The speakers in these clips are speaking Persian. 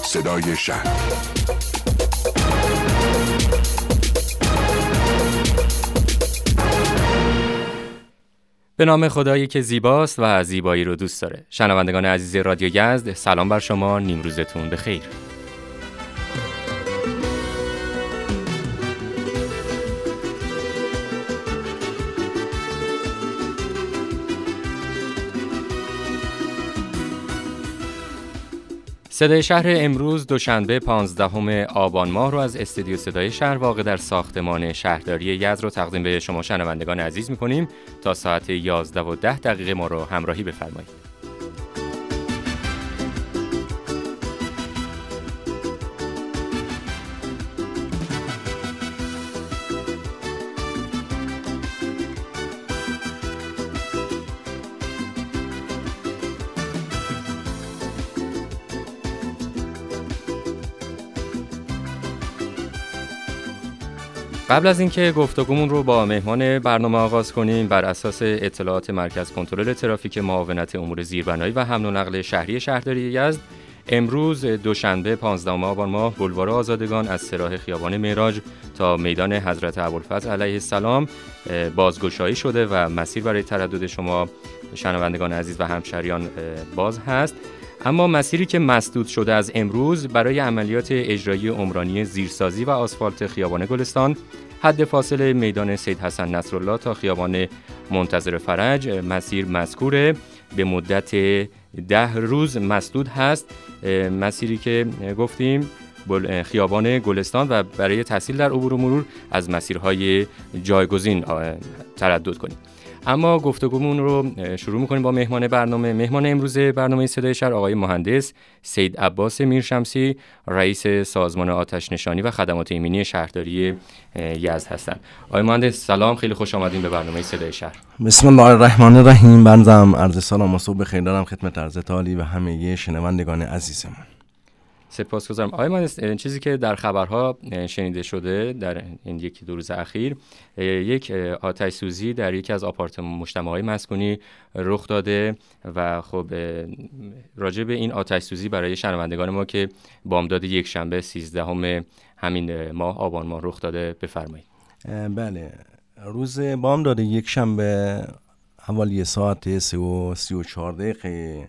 صدای شهر. به نام خدایی که زیباست و زیبایی رو دوست داره. شنوندگان عزیز رادیو یزد، سلام بر شما، نیمروزتون بخیر. صدای شهر امروز دوشنبه 15 آبان ماه رو از استودیو صدای شهر واقع در ساختمان شهرداری یزد رو تقدیم به شما شنوندگان عزیز می‌کنیم. تا ساعت 11:10 ما رو همراهی بفرمایید. قبل از اینکه گفتگومون رو با مهمان برنامه آغاز کنیم، بر اساس اطلاعات مرکز کنترل ترافیک معاونت امور زیربنایی و حمل و نقل شهری شهرداری یزد، امروز دوشنبه 15 آبان ماه بولوار آزادگان از سراح خیابان معراج تا میدان حضرت ابوالفضل علیه السلام بازگشایی شده و مسیر برای تردد شما شنوندگان عزیز و همشهریان باز هست. اما مسیری که مسدود شده از امروز برای عملیات اجرایی عمرانی زیرسازی و آسفالت خیابان گلستان، حد فاصله میدان سید حسن نصرالله تا خیابان منتظر فرج، مسیر مذکور به مدت 10 روز مسدود هست. مسیری که گفتیم خیابان گلستان و برای تسهیل در عبور و مرور از مسیرهای جایگزین تردد کنیم. اما گفتگومون رو شروع می‌کنیم با مهمان برنامه. مهمان امروز برنامه صدای شهر آقای مهندس سید عباس میرشمسی، رئیس سازمان آتش نشانی و خدمات ایمنی شهرداری یزد هستند. آقای مهندس سلام، خیلی خوش آمدین به برنامه صدای شهر. بسم الله الرحمن الرحیم. بنظرم عرض سلام و صبح بخیر دارم خدمت حضرت عالی و همه شنوندگان عزیزمون. سپاسگزارم. آقای مهندس، چیزی که در خبرها شنیده شده در این یکی دو روز اخیر، یک آتش سوزی در یکی از مجتمع‌های مسکونی رخ داده و خب راجع به این آتش سوزی برای شنوندگان ما که بامداد یک شنبه 13 همین ماه آبان ماه رخ داده بفرمایید. بله، روز بامداد یک شنبه حوالی ساعت 3:34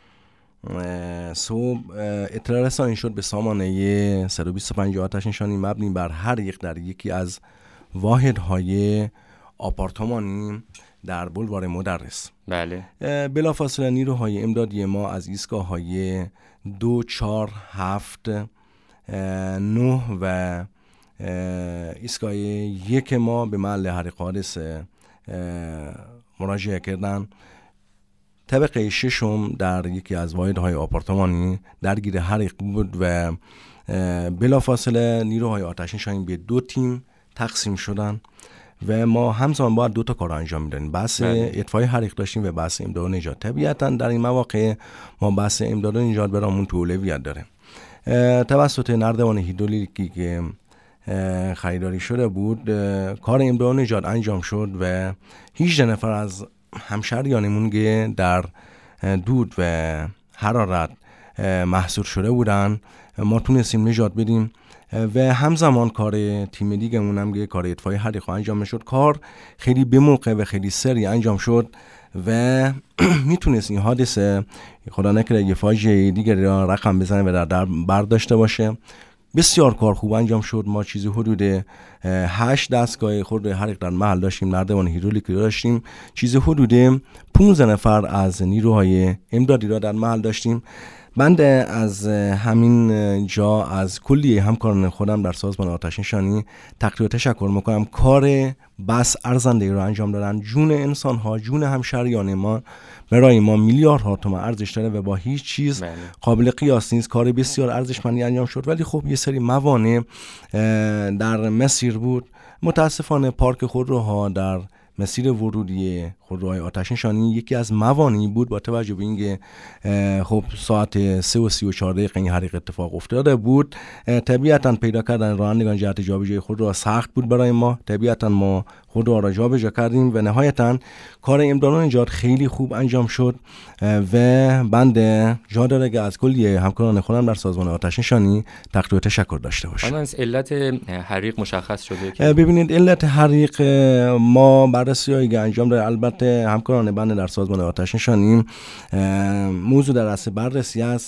صبح اطلاع رسانی شد به سامانه 125 آتش نشانی مبنی بر هر یک در یکی از واحدهای آپارتمانی در بولوار مدرس. بله. بلافاصله نیروهای امدادی ما از ایستگاه‌های 2، 4، 7، 9 و ایستگاه 1 ما به محل حریق حادث مراجعه کردند. طبقه 6 در یکی از واحدهای آپارتمانی درگیر حریق بود و بلافاصله نیروهای آتش نشانی به 2 تیم تقسیم شدن و ما همزمان باید 2 تا کار انجام میدادیم. بحث اطفای حریق داشتیم و بحث امداد و نجات. طبیعتا در این مواقع ما بحث امداد و نجات برامون اولویت داره. توسط نردبان هیدرولیکی که خریداری شده بود کار امداد و نجات انجام شد و 18 نفر از همشهریانمون که در دود و حرارت محصور شده بودن ما تونستیم نجات بدیم و همزمان کار تیم دیگه‌مون هم که کار اطفای حریق انجام شد. کار خیلی به موقع و خیلی سریع انجام شد و میتونست این حادثه خدا نکنه یه فاجعه دیگه را رقم بزنه و در بر داشته باشه. بسیار کار خوب انجام شد. ما چیزی حدود 8 دستگاه خود حریق در محل داشتیم، نردبان هیدرولیکی داشتیم، چیزی حدود 15 نفر از نیروهای امدادی را در محل داشتیم. بنده از همین جا از کلیه همکاران خودم در سازمان آتش نشانی تقدیر و تشکر میکنم. کار بس ارزنده را انجام دادن. جون انسان ها، جون همشهریان ما برای ما میلیاردها تومان ارزش داره و با هیچ چیز قابل قیاس نیست. کار بسیار ارزشمندی انجام شد، ولی خب یه سری موانع در مسیر بود. متاسفانه پارک خودروها در مسیر ورودی خودروهای آتش نشانی یکی از موانعی بود با توجه به اینکه خب ساعت 3:34 این حریق اتفاق افتاده بود. طبیعتاً پیدا کردن رانندگان جهت جابجایی خودرو سخت بود برای ما. طبیعتاً ما خودرو را جابجا کردیم و نهایتاً کار امداد و نجات خیلی خوب انجام شد و بنده جا داره که از کلی همکاران خودم در سازمان آتش نشانی تقدیر تشکر داشته باشم. الان علت حریق مشخص شده که ببینید علت حریق ما بررسی‌هایی که انجام داره، البته همکاران بنده در سازمان آتش نشانی موضوع در اصل بررسی است.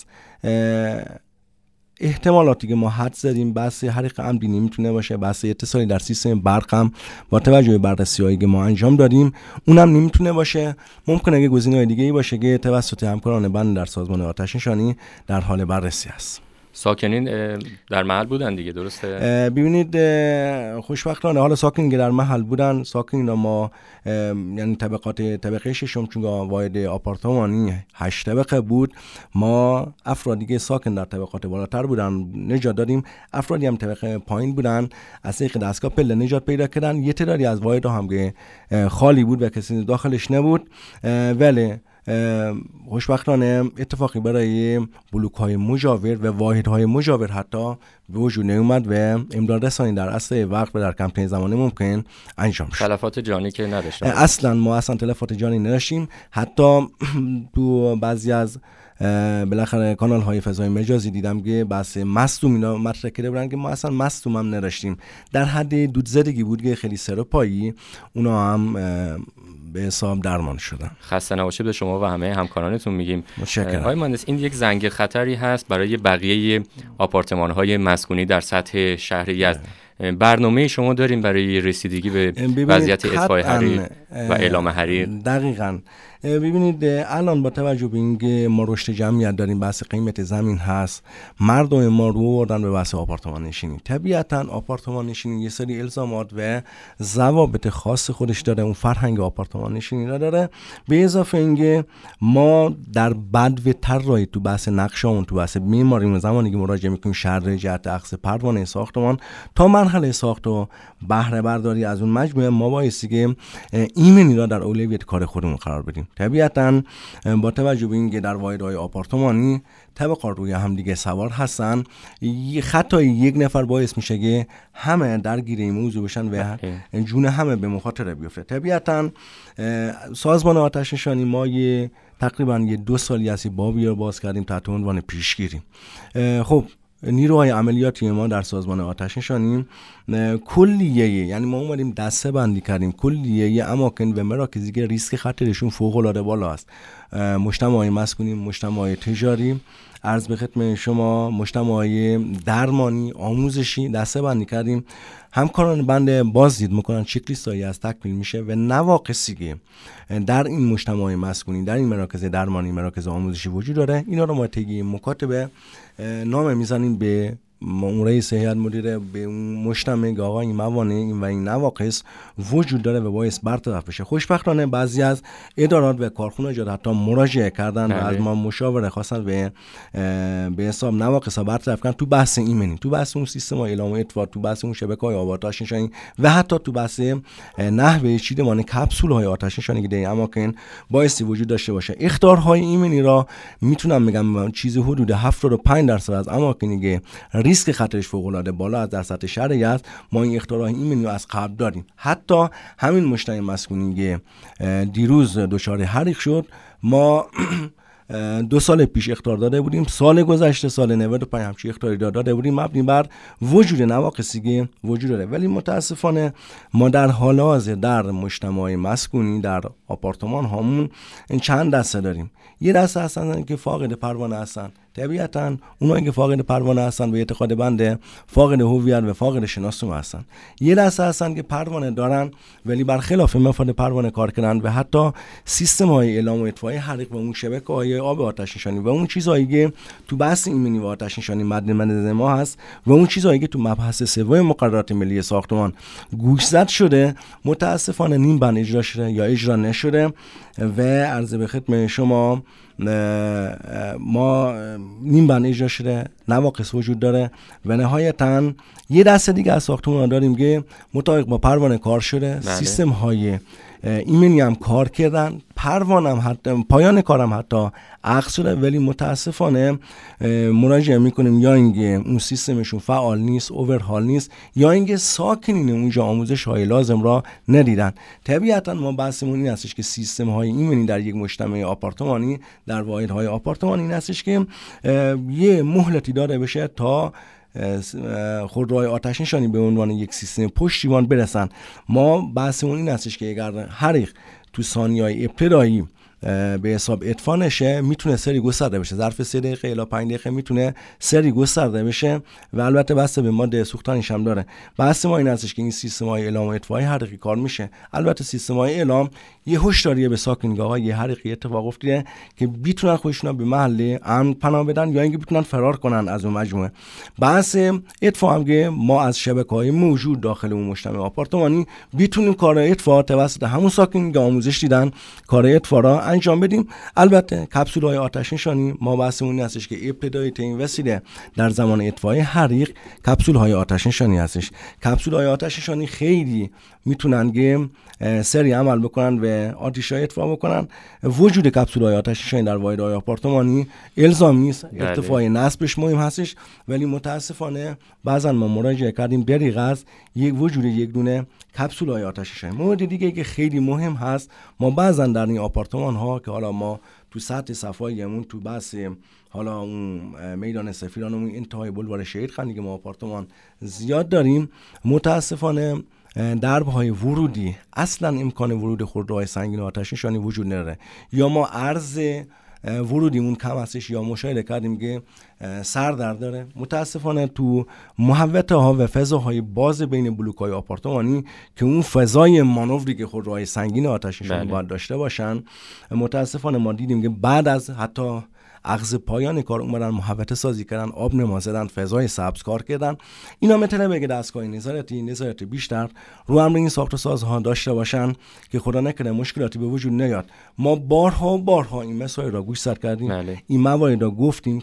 احتمالاتی که ما حد زدیم بحث حریق عمدی نمیتونه باشه، بحث اتصالی در سیستم برق هم با توجه به بررسی‌هایی که ما انجام دادیم اونم نمیتونه باشه. ممکنه که گزینه‌های دیگه‌ای باشه که توسط همکاران بنده در سازمان آتش نشانی در حال بررسی است. ساکنین در محل بودن دیگه، درسته؟ ببینید خوشبختانه حالا ساکنین که در محل بودن، ساکنین ما یعنی طبقه ششم چون واحد آپارتمانی 8 طبقه بود، ما افرادی که ساکن در طبقات بالاتر بودن نجات دادیم. افرادی هم طبقه پایین بودن از طریق دستگاه پله نجات پیدا کردن. یه تعدادی از واحدها هم که خالی بود و کسی داخلش نبود، ولی خوشبختانه اتفاقی برای بلوک‌های مجاور و واحدهای مجاور حتی به وجود نیومد و امداد رسانی در اسرع وقت و در کمترین زمان ممکن انجام شد. تلفات جانی که نداشتیم؟ ما اصلا تلفات جانی نداشتیم. حتی تو بعضی از بالاخره کانال های فضای مجازی دیدم که بحث مصدوم اینا مطرح کرده بودن که ما اصلا مصدوم هم نداشتیم. در حد دود زدگی بود که خیلی سرپایی، اونا هم به حساب درمان شدن. خسته نباشید به شما و همه همکارانتون میگیم. متشکرم. آقای مهندس، این یک زنگ خطری هست برای بقیه آپارتمان‌های مسکونی در سطح شهر یزد. برنامه شما داریم برای رسیدگی به وضعیت اطفاء حریق و اعلام حریق؟ دقیقاً. ببینید الان با توجه به اینکه ما رشد جمعیت داریم، بحث قیمت زمین هست، مردم ما رو بردن به بحث آپارتمان نشینی. طبیعتاً آپارتمان نشینی یه سری الزامات و ضوابط خاص خودش داره، اون فرهنگ آپارتمان نشینی را داره. به اضافه اینکه ما در بدو طراحی تو بحث نقشه‌مون، تو بحث معماری، زمانی که مراجعه می‌کنیم شهر جهت اخذ پروانه ساختمان تا مرحله ساخت و بهره برداری از اون مجموعه، ما بایستی که ایمنی را در اولویت کار خودمون قرار بدیم. طبیعتاً با توجه به اینکه در واحدهای آپارتمانی طبقات روی هم دیگه سوار هستن، خطای یک نفر باعث میشه که همه درگیر این موضوع بشن و جون همه به مخاطره بیفته. طبیعتاً سازمان آتش نشانی ما تقریباً 2 سالی هستی بابی رو باز کردیم تحت عنوان پیشگیری. خب نیروهای عملیاتی ما در سازمان آتش نشانی کلیه، یعنی ما اومدیم دسته بندی کردیم کلیه اماکن و مراکزی که ریسک خطرشون فوق العاده بالا است. مجتمعات مسکونی، مجتمعات تجاری، عرض به خدمت شما مجتمعات درمانی، آموزشی دسته بندی کردیم. همکاران بنده بازدید میکنن، چک لیستایی از تکمیل میشه و نواقصی که در این مجتمع مسکونی، در این مراکز درمانی، مراکز آموزشی وجود داره، اینا رو ما طی مکاتبه نامه میزنیم به رئیس هیئت مدیره، به اون مجتمع که آقا این موانع این و این نواقص وجود داره و باعث برطرف بشه. خوشبختانه بعضی از ادارات و کارخانجات حتی مراجعه کردن و از ما مشاوره خواستن و به حساب نواقص برطرف کردن تو بحث ایمنی، تو بحث اون سیستم اعلام اطفاء، تو بحث اون شبکه‌های آتش نشانی و حتی تو بحث نحوه چیدمان کپسول‌های آتش نشانی که در اماکن بایستی وجود داشته باشه. اخطارهای ایمنی را میتونم بگم چیزی حدود 75% از اماکنی که ریسک خطرش فوق العاده بالا است در سطح شهر یزد، ما این اختراع ایمنی رو از قبل داریم. حتی همین مجتمع مسکونی که دیروز دچار حریق شد، ما 2 سال پیش اخطار داده بودیم، سال گذشته سال 95 همچین اخطاری داده بودیم مبنی بر وجود نواقصی که وجود داره. ولی متاسفانه ما در حال حاضر در مجتمع مسکونی، در آپارتمان هامون چند دسته داریم. یه دسته هستن که فاقد پروانه هستن. طبیعتاً اونایی که فاقد پروانه هستن به اعتقاد بنده فاقد هویت و فاقد شناسنامه هستن. یه دسته هستن که پروانه دارن ولی برخلاف مفاد پروانه کار کردن و حتی سیستم‌های اعلام و اطفاء حریق و اون شبکه‌های آب آتش نشانی و اون چیزایی که تو بحث ایمنی و آتش نشانی مد نظر ما هست و اون چیزایی که تو مبحث سوم مقررات ملی ساختمان گوشزد شده، متاسفانه نیم بند اجرا شده یا اجرا نشده و عرض به خدمت شما ما نیم بند اجرا شده، نواقص وجود داره و نهایتاً یه دسته دیگه از ساختمان داریم که مطابق با پروانه کار شده. سیستم های ایمنی هم کار کردن، پروانم حتی پایان کارم حتی عقد شده، ولی متاسفانه مراجعه میکنیم یا اینکه اون سیستمشون فعال نیست، اوورهال نیست، یا اینکه ساکنین اونجا آموزش های لازم را ندیدن. طبیعتا ما بحثمون این هستش که سیستم های ایمنی در یک مجتمع آپارتمانی، در واحدهای آپارتمانی این هستش که یه مهلتی داده بشه تا خودروهای آتش نشانی به عنوان یک سیستم پشتیبان برسن. ما بحثمون این هستش که اگر حریق تو ثانیه‌های ابتدایی به حساب اطفاء نشه، میتونه سری گسترده بشه، ظرف 3 دقیقه الی 5 دقیقه میتونه سری گسترده بشه و البته بسته به ماده سوختنیش هم داره. بحث ما این هستش که این سیستم‌های اعلام و اطفاء حریقی کار میشه. البته سیستم‌های اعلام یه هشداریه به ساکنین آقا یه حریقی اتفاق افتاده که بتونن خودشون به محل امن پناه بدن یا اینکه بتونن فرار کنن از اون مجموعه. بحث اطفاء هم که ما از شبکه‌های موجود داخل اون مجتمع آپارتمانی بتونیم کار اطفاء توسط همون ساکنین که آموزش دیدن کار اطفاء را انجام بدیم. البته کپسول‌های آتش نشانی ما بحثمون این هستش که ابتدای ترین وسیله در زمان اطفاء حریق کپسول‌های آتش نشانی هستش. کپسول‌های آتش نشانی خیلی میتونن که سری عمل بکنن و آتش‌های اطفاء بکنن. وجود کپسول‌های آتش نشانی در واحدهای آپارتمانی الزامی نیست، ارتفاع نصبش مهم هستش، ولی متاسفانه بعضا ما مراجعه کردیم دریغ از وجود یک دونه کپسول‌های آتش نشانی. مورد دیگه که خیلی مهم هست، ما بعضا در این آپارتمان ها که حالا ما تو سطح صفاییمون تو بحث حالا اون میدان سفیرانمون انتهای بلوار شهید خانی که ما آپارتمان زیاد داریم، متاسفانه درب‌های ورودی اصلا امکان ورود خودروهای سنگین آتش نشانی وجود نداره، یا ما عرض ورودیمون کم هستش یا مشاهده کردیم که سردر داره. متاسفانه تو محوطه ها و فضاهای باز بین بلوک‌های آپارتمانی که اون فضای مانوری که خودروهای سنگین آتش نشانی باید داشته باشن، متاسفانه ما دیدیم که بعد از حتی اخذ پایان کار اومدن محوطه سازی کردن، آب نما زدن، فضای سبز کار کردن. اینا میتونه که دستگاه نظارتی بیشتر رو امر این ساخت و سازها داشته باشن که خدا نکنه مشکلاتی به وجود نیاد. ما بارها این مسائل را گوش سر کردیم، این موارد را گفتیم،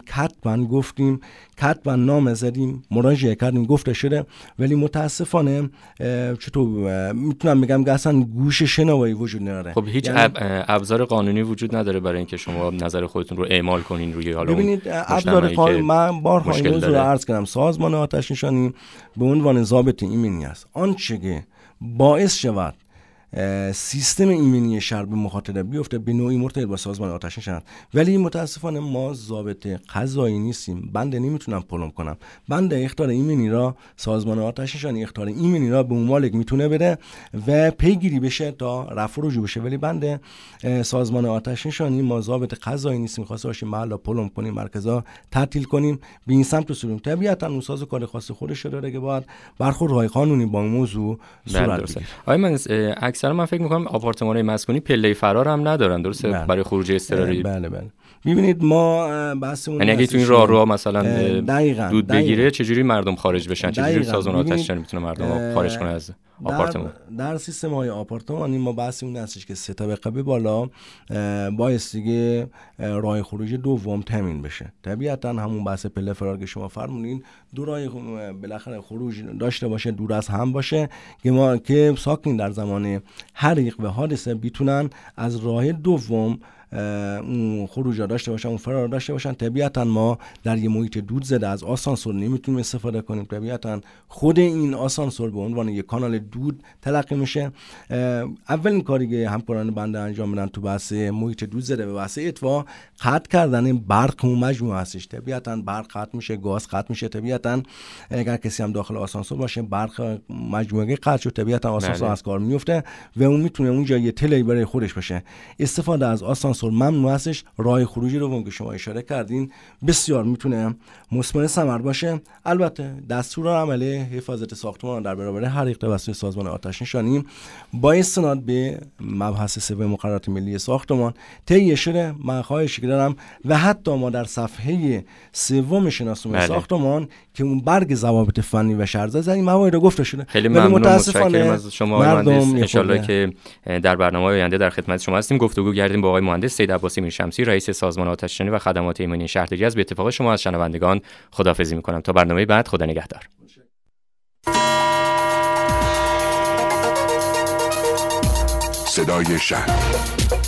کتبا نام زدیم، مراجعه کردیم، گفته شده، ولی متاسفانه چطور میتونم بگم که اصلا گوش شنوایی وجود نداره. خب هیچ ابزار قانونی وجود نداره برای اینکه شما نظر خودتون رو اعمال کنین روی حالا ببینید ابزار قانونی. من بارها این موضوع رو عرض کردم، سازمان آتش نشانی به عنوان ضابط ایمنی است. آنچه که باعث شود سیستم ایمنی شهر به مخاطره بیفته به نوعی مرتبط با سازمان آتش نشانی، ولی متاسفانه ما ضابط قضایی نیستیم. بنده نمیتونم پلم کنم. بنده اخطار ایمنی را سازمان آتش نشانی اخطار ایمنی را به اون مالک میتونه بده و پیگیری بشه تا رفع و رجوع بشه، ولی بنده سازمان آتش نشانی ما ضابط قضایی نیستیم. خواسته باشیم محلا پلم کنیم، مرکزا تعطیل کنیم، به این سمت رسیدیم. طبیعتا اون ساز کار خاص خودش داره که باید برخوردهای قانونی با موضوع صورت بگیره. آقای مهندس، اکثرا من فکر می‌کنم آپارتمان‌های مسکونی پله فرار هم ندارن، درسته؟ برای خروج اضطراری. بله. ببینید ما بحثمون یعنی اگه تو این راهرو مثلا دود بگیره چجوری مردم خارج بشن؟ چجوری سازمان آتش نشانی میتونه مردم خارج کنه از آپارتمان؟ در سیستم‌های آپارتمانی ما بحثمون هستش که 3 طبقه به بالا بایستی که راه خروج دوم تامین بشه. طبیعتا همون بحث پله فرار که شما فرمودین، دو راه بالاخره خروج داشته باشه، دور از هم باشه که ما که ساکنین در زمان حریق و حادثه بتونن از راه دوم اون خروج داشته باشن، اون فرار داشته باشن. طبیعتا ما در یه محیط دود زده از آسانسور نمیتونیم استفاده کنیم. طبیعتا خود این آسانسور به عنوان یک کانال دود تلقی میشه. اولین کاری که همکاران بنده انجام میدن تو بحث محیط دود زده و بحث اطفاء، قطع کردن برق اون مجموعه هستش. طبیعتا برق قطع میشه، گاز قطع میشه. طبیعتا اگر کسی هم داخل آسانسور باشه، برق مجموعه قطع شد، طبیعتا آسانسور از کار میفته و اون میتونه اونجا یه تلی برای خودش بشه. استفاده از آسانسور ممنوع هستش. راه خروجی رو که شما اشاره کردین بسیار میتونه مثمر ثمر باشه. البته دستورالعمل حفاظت ساختمان در برابر حریق توسط سازمان آتش نشانی با استناد به مبحث 3 مقررات ملی ساختمان تهیه شده. من خواهش دارم و حتی ما در صفحه 3 شناسنامه ساختمان که اون برگ ضوابط فنی و شهرزاد این موارد گفته شده. خیلی ممنونم، متشکرم از شما مهندس. ان شاءالله که در برنامه آینده در خدمت شما هستیم. گفتگو کردیم با آقای مهندس سید عباسی میرشمسی، رئیس سازمان آتش نشانی و خدمات ایمنی شهرداری. از به اتفاق شما از شنوندگان خداحافظی می‌کنم تا برنامه بعد. خدا نگهدار. صدای شهر.